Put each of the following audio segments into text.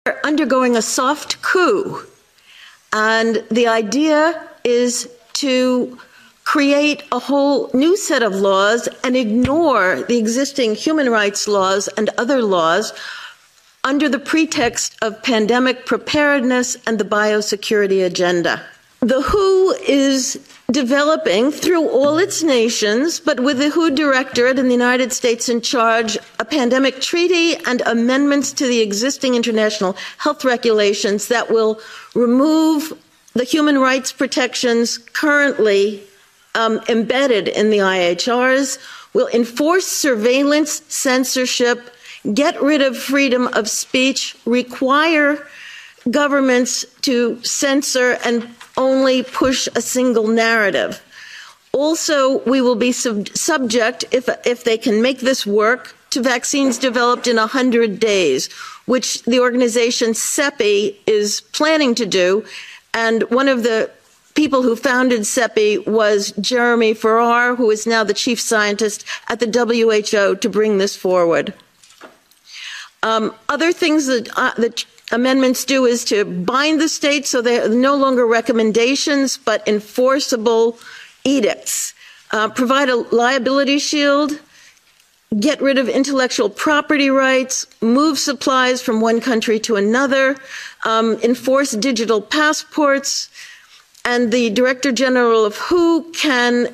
undergoing a soft coup, and the idea is to create a whole new set of laws and ignore the existing human rights laws and other laws under the pretext of pandemic preparedness and the biosecurity agenda. The WHO is developing through all its nations, but with the WHO Directorate in the United States in charge, a pandemic treaty and amendments to the existing international health regulations that will remove the human rights protections currently embedded in the IHRs, will enforce surveillance, censorship, get rid of freedom of speech, require governments to censor and only push a single narrative. Also, we will be subject, if they can make this work, to vaccines developed in 100 days, which the organization CEPI is planning to do. And one of the people who founded CEPI was Jeremy Farrar, who is now the chief scientist at the WHO, to bring this forward. Other things that the amendments do is to bind the states so they're no longer recommendations but enforceable edicts, provide a liability shield, get rid of intellectual property rights, move supplies from one country to another, enforce digital passports, and the Director General of WHO can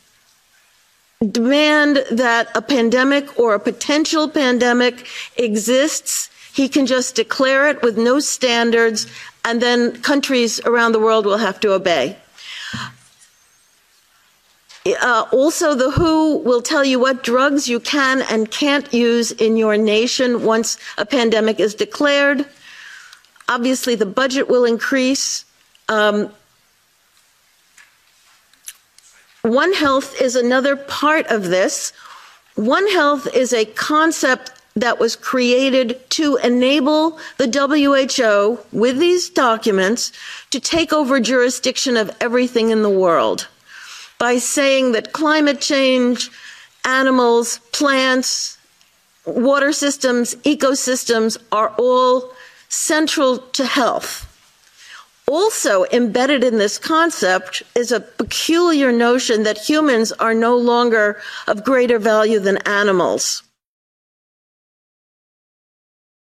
demand that a pandemic or a potential pandemic exists. He can just declare it with no standards, and then countries around the world will have to obey. Also, the WHO will tell you what drugs you can and can't use in your nation once a pandemic is declared. Obviously, the budget will increase. One Health is another part of this. One Health is a concept that was created to enable the WHO, with these documents, to take over jurisdiction of everything in the world by saying that climate change, animals, plants, water systems, ecosystems are all central to health. Also embedded in this concept is a peculiar notion that humans are no longer of greater value than animals.